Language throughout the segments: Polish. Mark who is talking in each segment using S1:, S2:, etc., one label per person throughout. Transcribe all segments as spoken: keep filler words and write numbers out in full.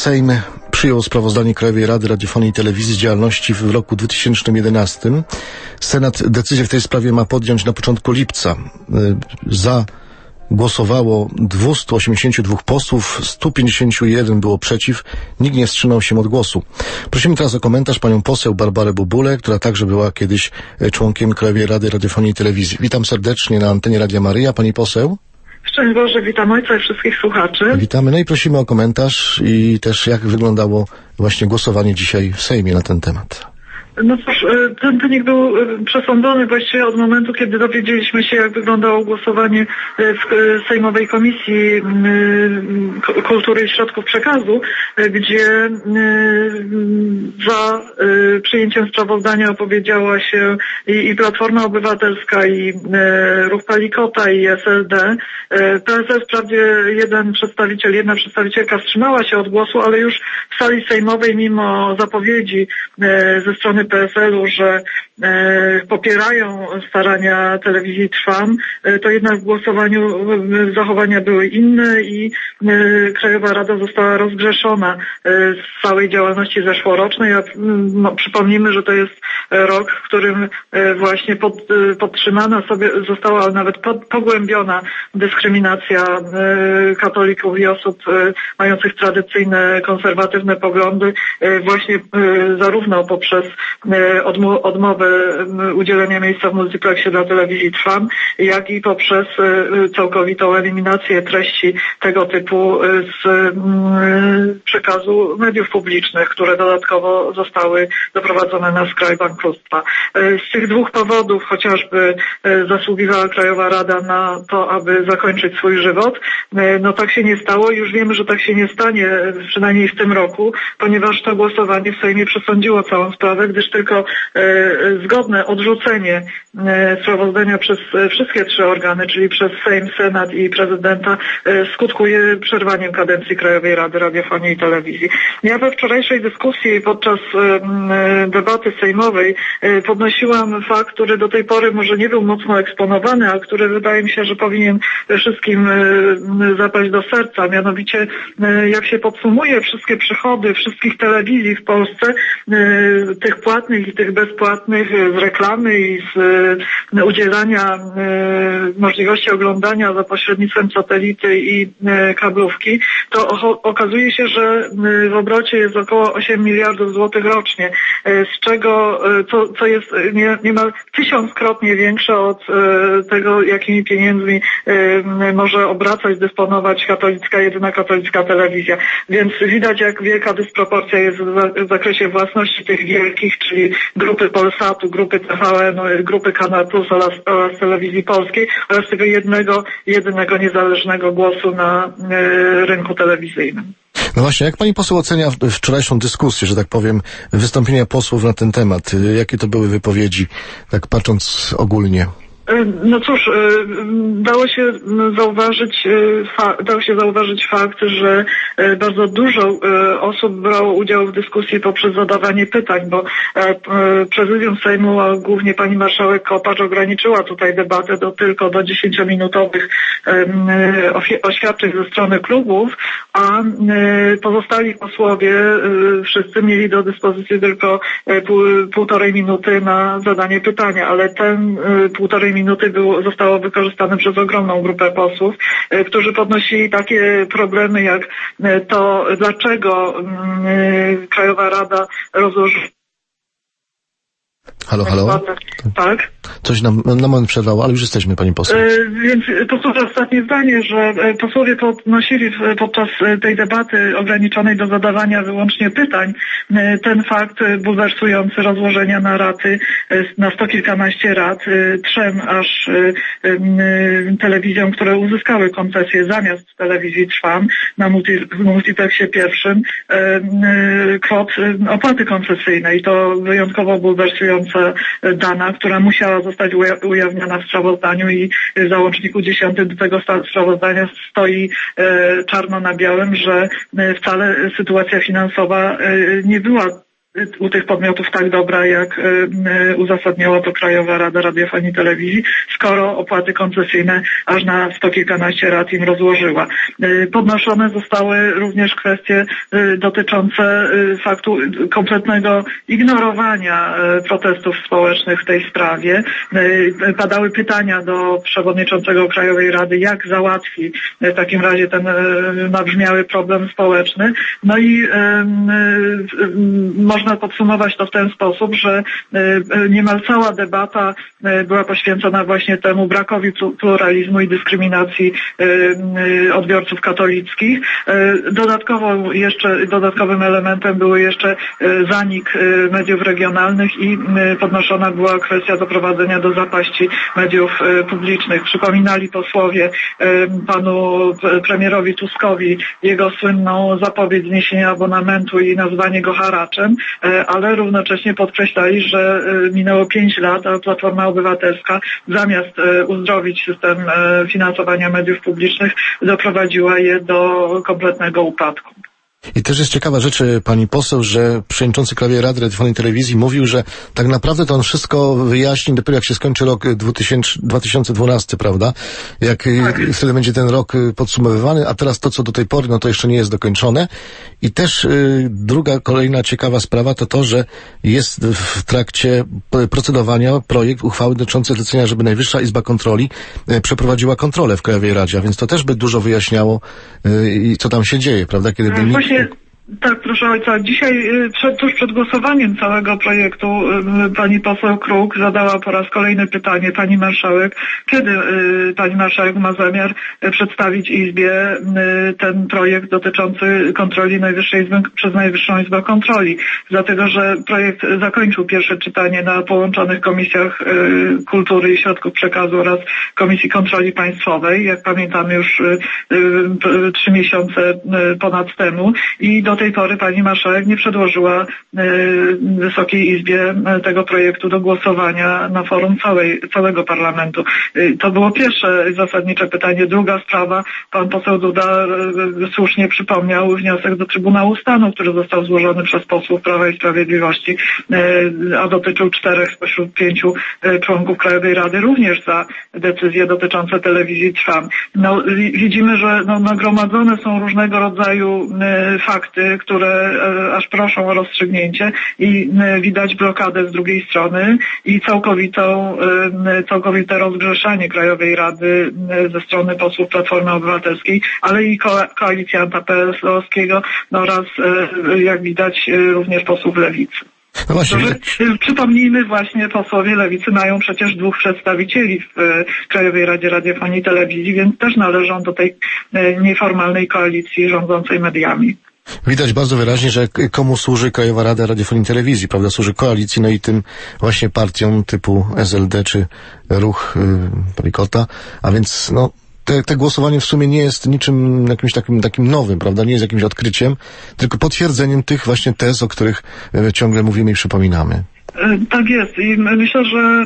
S1: Sejm przyjął sprawozdanie Krajowej Rady Radiofonii i Telewizji z działalności w roku dwa tysiące jedenastym. Senat decyzję w tej sprawie ma podjąć na początku lipca. Za głosowało dwieście osiemdziesiąt dwa posłów, sto pięćdziesiąt jeden było przeciw, nikt nie wstrzymał się od głosu. Prosimy teraz o komentarz panią poseł Barbarę Bubulę, która także była kiedyś członkiem Krajowej Rady Radiofonii i Telewizji. Witam serdecznie na antenie Radia Maryja. Pani poseł?
S2: Szczęść Boże, witam ojca i wszystkich słuchaczy.
S1: Witamy, no i prosimy o komentarz i też jak wyglądało właśnie głosowanie dzisiaj w Sejmie na ten temat.
S2: No cóż, ten wynik był przesądzony właściwie od momentu, kiedy dowiedzieliśmy się, jak wyglądało głosowanie w Sejmowej Komisji Kultury i Środków Przekazu, gdzie za przyjęciem sprawozdania opowiedziała się i Platforma Obywatelska, i Ruch Palikota, i S L D. P S L wprawdzie jeden przedstawiciel, jedna przedstawicielka wstrzymała się od głosu, ale już w sali sejmowej, mimo zapowiedzi ze strony P S L-u, że e, popierają starania telewizji Trwam, e, to jednak w głosowaniu e, zachowania były inne i e, Krajowa Rada została rozgrzeszona e, z całej działalności zeszłorocznej. A, no, przypomnijmy, że to jest rok, w którym e, właśnie pod, e, podtrzymana sobie została, ale nawet pod, pogłębiona dyskryminacja e, katolików i osób e, mających tradycyjne, konserwatywne poglądy, e, właśnie e, zarówno poprzez odmowę udzielenia miejsca w multiplexie dla telewizji Trwam, jak i poprzez całkowitą eliminację treści tego typu z przekazu mediów publicznych, które dodatkowo zostały doprowadzone na skraj bankructwa. Z tych dwóch powodów chociażby zasługiwała Krajowa Rada na to, aby zakończyć swój żywot. No tak się nie stało i już wiemy, że tak się nie stanie, przynajmniej w tym roku, ponieważ to głosowanie w Sejmie przesądziło całą sprawę, gdyż tylko e, zgodne odrzucenie e, sprawozdania przez e, wszystkie trzy organy, czyli przez Sejm, Senat i prezydenta, e, skutkuje przerwaniem kadencji Krajowej Rady Radiofonii i Telewizji. Ja we wczorajszej dyskusji podczas e, debaty sejmowej e, podnosiłam fakt, który do tej pory może nie był mocno eksponowany, a który wydaje mi się, że powinien wszystkim e, zapaść do serca. Mianowicie, e, jak się podsumuje wszystkie przychody wszystkich telewizji w Polsce, e, tych płatnych i tych bezpłatnych, z reklamy i z e, udzielania e, możliwości oglądania za pośrednictwem satelity i e, kablówki, to o, okazuje się, że e, w obrocie jest około osiem miliardów złotych rocznie, e, z czego e, co, co jest nie, niemal tysiąckrotnie większe od e, tego, jakimi pieniędzmi e, może obracać, dysponować katolicka, jedyna katolicka telewizja. Więc widać, jak wielka dysproporcja jest w zakresie własności tych wielkich, czyli grupy Polsatu, grupy T V N, grupy Kanal Plus oraz, oraz Telewizji Polskiej oraz tego jednego, jedynego niezależnego głosu na y, rynku telewizyjnym.
S1: No właśnie, jak pani poseł ocenia wczorajszą dyskusję, że tak powiem, wystąpienia posłów na ten temat? Jakie to były wypowiedzi, tak patrząc ogólnie?
S2: No cóż, dało się zauważyć, dało się zauważyć fakt, że bardzo dużo osób brało udział w dyskusji poprzez zadawanie pytań, bo prezydium Sejmu, a głównie pani marszałek Kopacz, ograniczyła tutaj debatę do tylko do dziesięciominutowych oświadczeń ze strony klubów, a pozostali posłowie wszyscy mieli do dyspozycji tylko pół, półtorej minuty na zadanie pytania, ale ten półtorej minuty było, zostało wykorzystane przez ogromną grupę posłów, e, którzy podnosili takie problemy jak e, to, dlaczego e, Krajowa Rada rozłożyła.
S1: Halo, halo?
S2: Tak.
S1: Coś nam na moment przerwało, ale już jesteśmy, pani poseł.
S2: E, więc powtórzę ostatnie zdanie, że posłowie podnosili podczas tej debaty ograniczonej do zadawania wyłącznie pytań ten fakt bulwersujący rozłożenia na raty, na sto kilkanaście rat, trzem aż telewizjom, które uzyskały koncesję zamiast telewizji Trwam na multi, multiplexie pierwszym, kwot opłaty koncesyjnej. To wyjątkowo bulwersująca dana, która musiała zostać ujawniona w sprawozdaniu i w załączniku dziesiątym do tego sprawozdania stoi e, czarno na białym, że e, wcale sytuacja finansowa e, nie była u tych podmiotów tak dobra, jak uzasadniała to Krajowa Rada Radiofonii i Telewizji, skoro opłaty koncesyjne aż na sto kilkanaście lat im rozłożyła. Podnoszone zostały również kwestie dotyczące faktu kompletnego ignorowania protestów społecznych w tej sprawie. Padały pytania do przewodniczącego Krajowej Rady, jak załatwi w takim razie ten nabrzmiały problem społeczny. No i można Można podsumować to w ten sposób, że niemal cała debata była poświęcona właśnie temu brakowi pluralizmu i dyskryminacji odbiorców katolickich. Dodatkowo jeszcze, dodatkowym elementem był jeszcze zanik mediów regionalnych i podnoszona była kwestia doprowadzenia do zapaści mediów publicznych. Przypominali posłowie panu premierowi Tuskowi jego słynną zapowiedź zniesienia abonamentu i nazwanie go haraczem, ale równocześnie podkreślali, że minęło pięć lat, a Platforma Obywatelska zamiast uzdrowić system finansowania mediów publicznych doprowadziła je do kompletnego upadku.
S1: I też jest ciekawa rzecz, pani poseł, że przewodniczący Krajowej Rady Radiofonii i Telewizji mówił, że tak naprawdę to on wszystko wyjaśni dopiero jak się skończy rok dwa tysiące dwunasty, prawda? Jak tak. Wtedy będzie ten rok podsumowywany, a teraz to, co do tej pory, no to jeszcze nie jest dokończone. I też y, druga, kolejna ciekawa sprawa to to, że jest w trakcie procedowania projekt uchwały dotyczący zlecenia, żeby Najwyższa Izba Kontroli y, przeprowadziła kontrolę w Krajowej Radzie, a więc to też by dużo wyjaśniało, y, co tam się dzieje, prawda? Kiedy by nikt...
S2: Tak, proszę ojca. Dzisiaj przed, tuż przed głosowaniem całego projektu pani poseł Kruk zadała po raz kolejny pytanie pani marszałek, kiedy y, pani marszałek ma zamiar przedstawić Izbie y, ten projekt dotyczący kontroli Najwyższej Izby, przez Najwyższą Izbę Kontroli. Dlatego, że projekt zakończył pierwsze czytanie na połączonych komisjach y, Kultury i Środków Przekazu oraz Komisji Kontroli Państwowej, jak pamiętamy już y, y, trzy miesiące y, ponad temu i do Do tej pory pani marszałek nie przedłożyła y, Wysokiej Izbie tego projektu do głosowania na forum całej, całego parlamentu. Y, to było pierwsze zasadnicze pytanie. Druga sprawa, pan poseł Duda y, słusznie przypomniał wniosek do Trybunału Stanu, który został złożony przez posłów Prawa i Sprawiedliwości, y, a dotyczył czterech spośród pięciu y, członków Krajowej Rady, również za decyzje dotyczące telewizji Trwam. No, widzimy, że no, nagromadzone są różnego rodzaju y, fakty, które aż proszą o rozstrzygnięcie i widać blokadę z drugiej strony i całkowitą, całkowite rozgrzeszanie Krajowej Rady ze strony posłów Platformy Obywatelskiej, ale i ko- koalicjanta P S L-owskiego oraz, jak widać, również posłów Lewicy.
S1: No właśnie.
S2: Przypomnijmy, właśnie posłowie Lewicy mają przecież dwóch przedstawicieli w Krajowej Radzie Radiofonii i Telewizji, więc też należą do tej nieformalnej koalicji rządzącej mediami.
S1: Widać bardzo wyraźnie, że komu służy Krajowa Rada Radiofonii i Telewizji, prawda? Służy koalicji, no i tym właśnie partiom typu S L D czy Ruch yy, Palikota, a więc no te, te głosowanie w sumie nie jest niczym jakimś takim, takim nowym, prawda? Nie jest jakimś odkryciem, tylko potwierdzeniem tych właśnie tez, o których yy, ciągle mówimy i przypominamy.
S2: Tak jest i myślę, że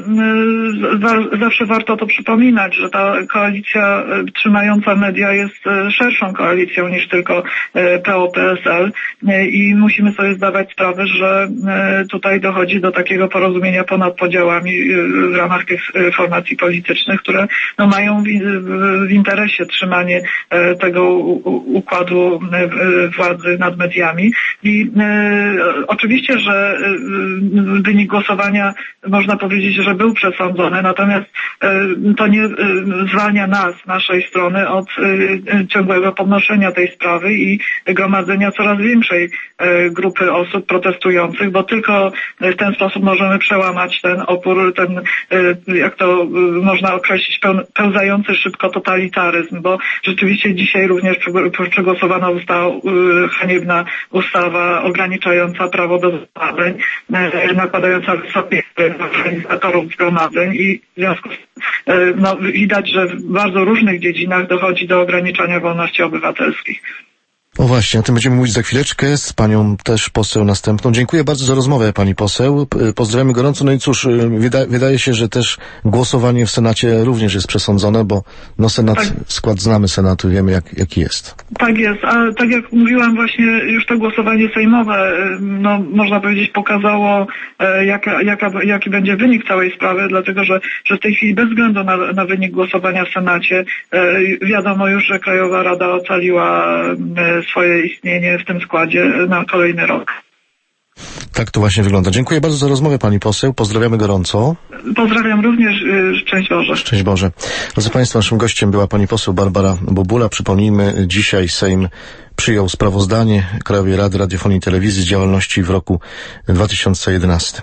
S2: zawsze warto to przypominać, że ta koalicja trzymająca media jest szerszą koalicją niż tylko P O P S L i musimy sobie zdawać sprawę, że tutaj dochodzi do takiego porozumienia ponad podziałami w ramach tych formacji politycznych, które no, mają w interesie trzymanie tego układu władzy nad mediami i oczywiście, że wynik głosowania można powiedzieć, że był przesądzony, natomiast to nie zwalnia nas, naszej strony od ciągłego podnoszenia tej sprawy i gromadzenia coraz większej grupy osób protestujących, bo tylko w ten sposób możemy przełamać ten opór, ten, jak to można określić, pełzający szybko totalitaryzm, bo rzeczywiście dzisiaj również przegłosowana została haniebna ustawa ograniczająca prawo do zgromadzeń, nakładająca wysokie organizatorów zgromadzeń i w związku z tym no, widać, że w bardzo różnych dziedzinach dochodzi do ograniczania wolności obywatelskich.
S1: O właśnie, o tym będziemy mówić za chwileczkę z panią też poseł następną. Dziękuję bardzo za rozmowę, pani poseł. Pozdrawiamy gorąco. No i cóż, wyda, wydaje się, że też głosowanie w Senacie również jest przesądzone, bo no Senat, tak. Skład znamy Senatu, wiemy jak, jaki jest.
S2: Tak jest, a tak jak mówiłam właśnie, już to głosowanie sejmowe, no można powiedzieć pokazało, jaka, jaka, jaki będzie wynik całej sprawy, dlatego że, że w tej chwili bez względu na, na wynik głosowania w Senacie wiadomo już, że Krajowa Rada ocaliła swoje istnienie w tym składzie na kolejny rok.
S1: Tak to właśnie wygląda. Dziękuję bardzo za rozmowę, pani poseł. Pozdrawiamy gorąco.
S2: Pozdrawiam również. Szczęść Boże.
S1: Szczęść Boże. Drodzy państwo, naszym gościem była pani poseł Barbara Bobula. Przypomnijmy, dzisiaj Sejm przyjął sprawozdanie Krajowej Rady Radiofonii i Telewizji z działalności w roku dwa tysiące jedenastym.